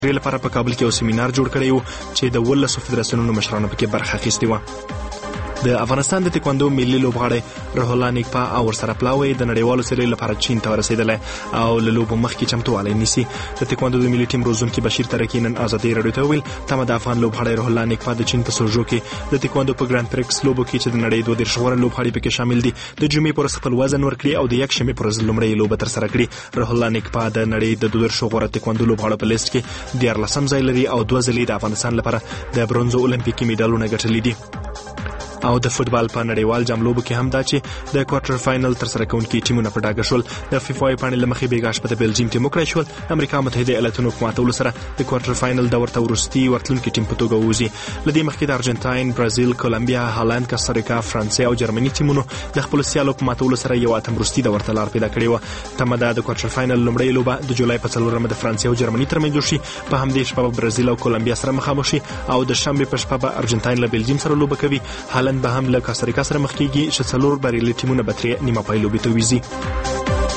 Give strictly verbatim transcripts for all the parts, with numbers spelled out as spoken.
ریل لپاره په کابل کې یو سیمینار جوړ کړی و چې د ولسو فدراسیونونو مشرانو پکې برخه اخیستې وه. د افغانستان د تکواندو ملي لوبغاړی روح الله نیکپا او ورسره پلاوی د نړیوالو سریال لپاره چین ته ورسېدلی او له لوبو مخکې چمتووالی نیسي. د تکواندو د ملي ټیم روزونکي بشیر ترکي نن ازادي راډیو ته وویل تمه د افغان لوبغاړی روح الله نیکپا د چین په سوژو کې د تکواندو په ګراند پریکس لوبو کې چې د نړۍ دوه دېرش غوره لوبغاړي پکې شامل دي د جمعې په ورځ خپل وزن ورکړي او د یکشنبې په ورځ لومړۍ لوبه ترسره کړي. روح الله نیکپا د نړۍ د دوه دېرش غوره تکواندو لوبغاړو په لیست کې دیارلسم ځای لري او دوه ځلې د افغانستان لپاره د برونزو اولمپیکي میډالونه ګټلي دي. او د فوتبال په نړیوال جام لوبو کې هم دا چې د کوارټر فائنل تر سره کوونکي ټیمونه په ډاګه شول. د فیفا پاڼې له مخې بیګا شپه د بلجیم ټیم وکړای شول. امریکا متحده ایالاتونو په ماتولو سره د کوارټر فائنل د ورته وروستي ورتلونکي ټیم په توګه ووځي. له دې مخکې د ارجنټاین، برازیل، کولمبیا، هالند، کوستاریکا، فرانسې او جرمني ټیمونو د خپل سیالو په ماتولو سره یو اتم وروستي د ورته لار پیدا کړې و. تمه ده د کوارټر فائنل لومړۍ لوبه د جولای په څلورمه د فرانسې او جرمني ترمنځ وشي. په همدې شپه برازیل او کولمبیا سره مخامخ شي او د شنبې په شپه به ارجنټاین له بلجیم سره لوبه کوي. هالند به هم له کوستاریکا سره مخ کېږي چې څلور بریالي ټیمونه به ترې نیمه پای لوبې ته وځي.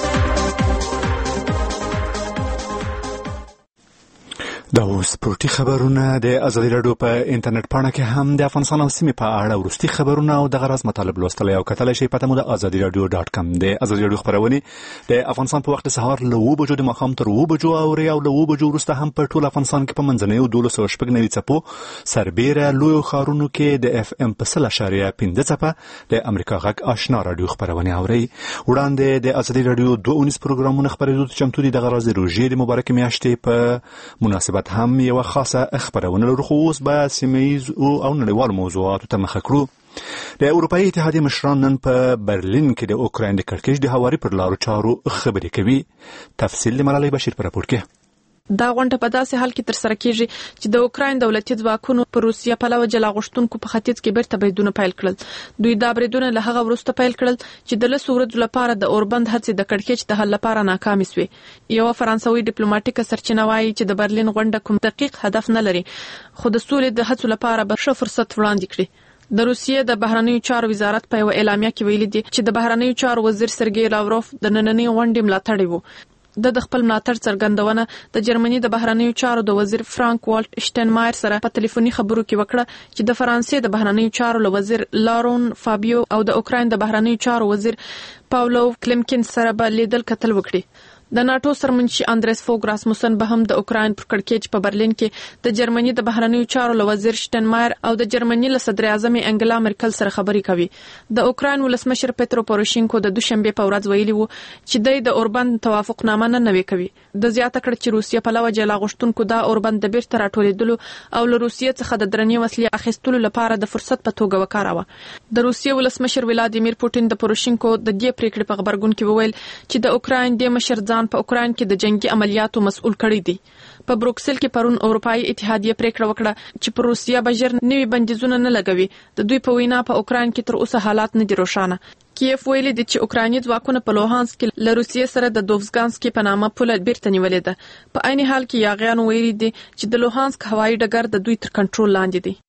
دا اوس سپورتي خبرونه د ازادي راډیو په انټرنیټ پاڼه کې هم د افغانستان او سیمې په اړه وروستي خبرونه او د غرض مطالب لوستلی او کتلی شئ. پته مو د ازادي راډیو ډاټ کام. د ازادي راډیو خبرونې د افغانستان په وخت سهار له اوه بجو د ماښام تر اوه بجو اوري او له اوه بجو وروسته هم په ټول افغانستان کې په منځنیو دولس سوه شپږ نوي څپو سربیره لویو ښارونو کې د اف ام په سل اشاریه پنځه څپه د امریکا غږ آشنا راډیو خبرونه اوري. وړاندې د ازادي راډیو دوه اونیز پروګرامونه خبرېدو ته چمتو دي. د غرض روژې د مبارکې میاشتې په مناسبت هم یو خاصه خبرونه لرو، خو اوس به سیمه‌ییز او نړیوال موضوعاتو ته مخه کړو. د اروپایي اتحادیې مشران نن په برلین کې د اوکراین د کړکېچ د هواري پر لارو چارو خبرې کوي. تفصیل د ملالۍ بشیر په راپور کې. دا غونډه په داسې حال کې تر سره کیږي چې د اوکراین دولتي ځواکونو پر روسیه پلوه جلا غوښتونکو په ختیځ کې بیرته بریدونه پیل کړل. دوی دا بریدونه له هغه وروسته پیل کړل چې د لسو ورځو لپاره د اوربند هڅې د کړکېچ د حل لپاره ناکامې شوې. یو فرانسوي ډیپلوماټیکه سرچینه وايي چې د برلین غونډه کوم دقیق هدف نه لري، خو د سولې د هڅو لپاره به ښه فرصت وړاندې کړي. د روسیې د بهرنیو چارو وزارت په یو اعلامیه کې ویلي دي چې د بهرنیو چارو وزیر سرګی لاوروف د نننۍ غونډې ملاتړی وو. د خپل ملاتړ څرګندونه د جرمني د بهرنیو چارو د وزیر فرانک والټ شټینمایر سره په ټلیفوني خبرو کې وکړه چې د فرانسې د بهرنیو چارو له وزیر لارون فابیو او د اوکراین د بهرنیو چارو وزیر پاولو کلیمکین سره به لیدل کتل وکړي. د ناتو سرمنشي اندریس فوګ راسموسن به هم د اوکراین پر کړکېچ په برلین کې د جرمني د بهرنیو چارو له وزیر شټینمایر او د جرمني له صدر اعظم انګلا مرکل سره خبرې کوي. د اوکراین ولسمشر پېترو پوروشینکو د دوشنبه په ورځ ویلي وو چې د اوربند توافقنامه نه نوي کوي. د زیاته کړ چې روسیه په لور جلا غوښتونکو دا اوربند د بیرته راټولېدلو او له روسیې څخه د درنې وسلې اخیستلو لپاره د فرصت په توګه وکاراوه. د روسیې ولسمشر ولادیمیر پوتین د پوروشینکو د دې پریکړې په خبرګون کې وویل چې د اوکراین د مشر ځان په اوکراین کې د جنگي عملیاتو مسؤل کړی دی. په بروکسل کې پرون اروپאי اتحادیه پریکړه وکړه چې پر روسیه بجر نوي بندیزونه نه لګوي. د دوی په وینا په اوکراین کې تر اوسه حالات نه دي روښانه. کیف ویلي دي چې اوکرایني ځواکونه په لوهانسک کې له روسیې سره د دوفزګانسکي په نامه پوله بیرته نیولې ده. په عین حال کې یاغیان ویلي دي چې د لوهانسک هوایي ډګر د دوی تر کنټرول لاندې دی.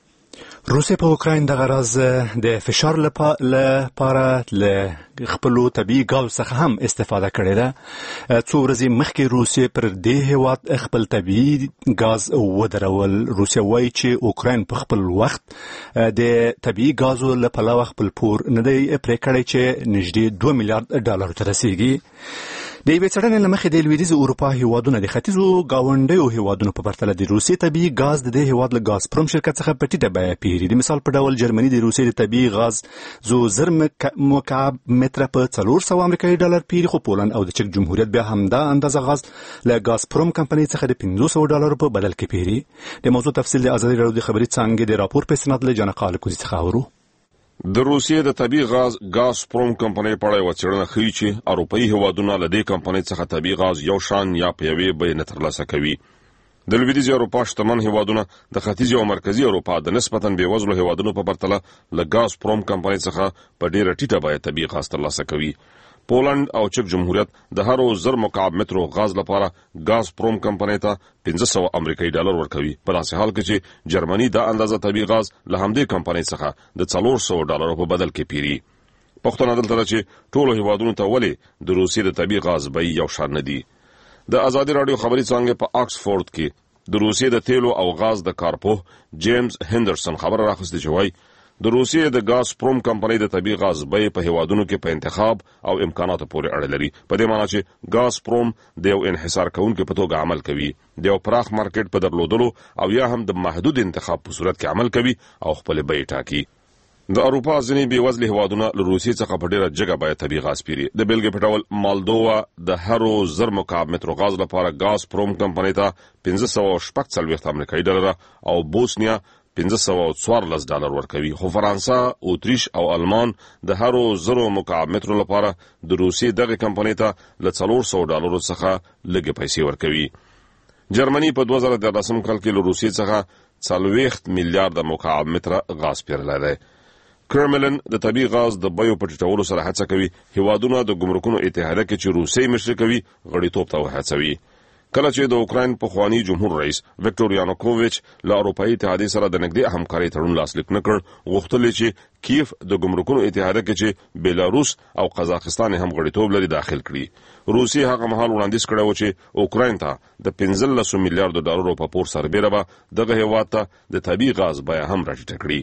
روسیه په اوکراین د غرض د فشار لپاره له خپلو طبیعي ګاز څخه هم استفاده کړې ده. څو ورځې مخکې روسیه پر دې هیواد خپل طبیعي ګاز ودرول. روسیه وایي چې اوکراین په خپل وخت د طبیعي ګازو له پلوه خپل پور نه دی پرې کړی چې نږدې دوه میلیارډ ډالرو ته رسیږي. د یوې څېړنې له مخې د لویدیځې اروپا هیوادونه د ختیځو ګاونډیو هیوادونو په پرتله د روسیې طبیعي ګاز د دې هیواد له ګازپروم شرکت څخه په ټیټه بیه پیري. د مثال په ډول جرمني د روسیې د طبیعي غاز زو زر مکعب متره په څلور سوه امریکایي ډالر پیري، خو پولند او د چک جمهوریت بیا همدا اندازه غاز له ګازپروم کمپنۍ څخه د پنځه سوه ډالرو په بدل کې پیري. د موضوع تفصیل د ازادي راډیو د خبري څانګې د راپور په اسناد له جنقال کوزي څخه اورو. د روسیې د طبیعي غاز ګازپروم کمپنۍ په اړه یوه څېړنه ښیي چې اروپایي هیوادونه له دې کمپنۍ څخه طبیعي غاز یو شان یا په یوې بیې نه ترلاسه کوي. د لویدیځې اروپا شتمن هیوادونه د ختیځې او مرکزي اروپا د نسبتاً بېوزلو هیوادونو په پرتله له ګازپروم کمپنۍ څخه په ډېره ټیټه بیه طبیعي غاز ترلاسه کوي. پولند او چک جمهوریت د هرو زر مکعب مترو غاز لپاره ګازپروم کمپنۍ ته پنځه سوه امریکایي ډالر ورکوي، په داسې حال کې چې جرمني دا اندازه طبیعي غاز له همدې کمپنۍ څخه د څلور سوه ډالرو په بدل کې پیري. پوښتنه دلته ده چې ټولو هیوادونو ته ولې د روسیې د طبیعي غاز بیې یو شان نه دي. د ازادي راډیو خبري څانګې په آکسفورد کې د روسیې د تیلو او غاز د کارپوه جیمز هندرسن خبر راخسته چې وایي د روسیې د غاز پروم کمپنۍ د طبي غاز بیې په هیوادونو کې په انتخاب او امکاناتو پورې اړه لري. په دې معنی چې غاز پروم د یو انحصار کوونکي په توګه عمل کوي، د یو پراخ مارکیټ په درلودلو او یا هم د محدود انتخاب په صورت کې عمل کوي او خپل بیې ټاکي. د اروپا ځینې بېوزلې هیوادونه له روسیې څخه په ډېره جګه بیه طبي غاز پیري. د بېلګې په ډول مالدووا د هرو زر مکعب مترو غاز لپاره غاز پروم کمپنۍ ته پنځه سوه شپږ څلوېښت امریکایي ډالره او بوسنیا پنځه سوه څوارلس ډالر ورکوي، خو فرانسه، اتریش او آلمان د هرو زرو مکعب مترو لپاره د روسیې دغه کمپنۍ ته له څلور سوه ډالرو څخه لږې پیسې ورکوي. جرمني په دوه زره دیارلسم کال کې له روسیې څخه څلوېښت میلیارډه مکعب متره غاز پیرلی دی. کرملن د طبي غاز د بیو په ټیټولو سره هڅه کوي هیوادونه د ګمرکونو اتحادیه کې چې روسیې مشري کوي غړیتوب ته وهڅوي. کله چې د اوکراین پخوانی جمهور رئیس وکټور یانوکوویچ له اروپایي اتحادیې سره د نږدې همکارۍ تړون لاسلیک نه کړ، غوښتل چې کیف د ګمرکونو اتحادیه کې چې بیلاروس او قزاقستان هم غړیتوب لري داخل کړي. روسیې هغه مهال وړاندیز کړی و چې اوکراین ته د پنځلسو میلیارډو ډالرو په پور سربیره به دغه هیواد ته د طبي غاز بیه هم راټیټه کړي.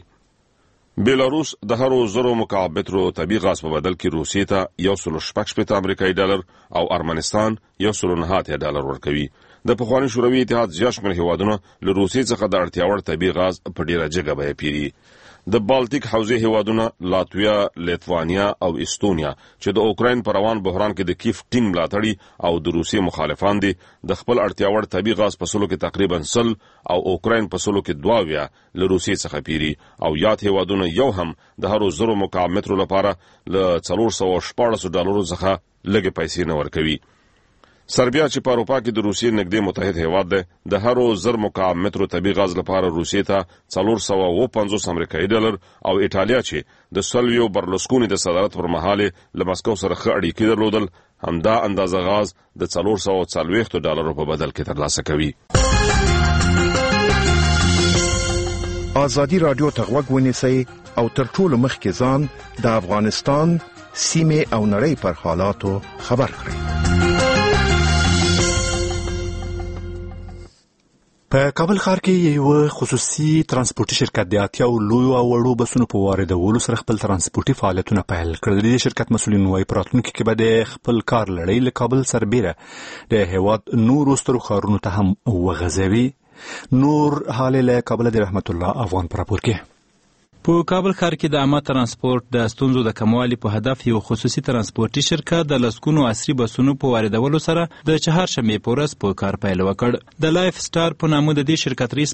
بیلاروس د هرو زرو مکعب مترو طبي غاز په بدل کې روسیې ته یو سل شپږ شپېته امریکایي ډالر او ارمنستان یو سل نهه اتیا ډالر ورکوي. د پخواني شوروي اتحاد زیات شمېر هیوادونه له روسیې څخه د اړتیا وړ طبي غاز په ډېره جګه بیه پیري. د بالټیک حوزې هیوادونه لاتویا، لیتوانیا او استونیا چې د اوکراین په روان بحران کې د کیف ټینګ ملاتړي او د روسیې مخالفان دي، د خپل اړتیا وړ طبي غاز په سلو کې تقریبا سل او اوکراین په سلو کې دوه اویا له روسیې څخه پیري او یاد هیوادونه یو هم د هرو زرو مکعب مترو لپاره له څلور سوه شپاړسو ډالرو څخه لږې پیسې نه ورکوي. سربیا چې په اروپا کې د روسیې نږدې متحد هیواد دی، د هرو زر مکعب مترو طبي غاز لپاره روسیې ته څلور سوه اوه پنځوس امریکایي ډالر او ایټالیا چې د سلویو برلوسکوني د صدارت پر مهال له مسکو سره ښه اړیکې درلودل، همدا اندازه غاز د څلور سوه څلوېښتو ډالرو په بدل کې ترلاسه کوي. ازادي راډیو ته غوږ ونیسئ او تر ټولو مخکې ځان د افغانستان سیمې او نړۍ پر حالاتو خبر کړئ. په کابل ښار کې یو خصوصي ترانسپورتي شرکت د اتیاو لویو او وړو بسونو په واردولو سره خپل ترانسپورتي فعالیتونه پیل کړل. د دې شرکت مسؤلین وايي په راتلونکي کې به د خپل کار لړۍ له کابل سربیره د هیواد نورو سترو ښارونو ته هم وغځوي. نور حال له کابل د رحمت الله افغان پر راپور کې. په کابل ښار کې د عامه ترانسپورت د ستونزو د کموالي په هدف یو خصوصي ترانسپورتي شرکت د لسګونو عصري بسونو په واردولو سره د چهارشنبې په ورځ په کار پیل وکړ. د لایف سټار په نامه د دې شرکت رئیس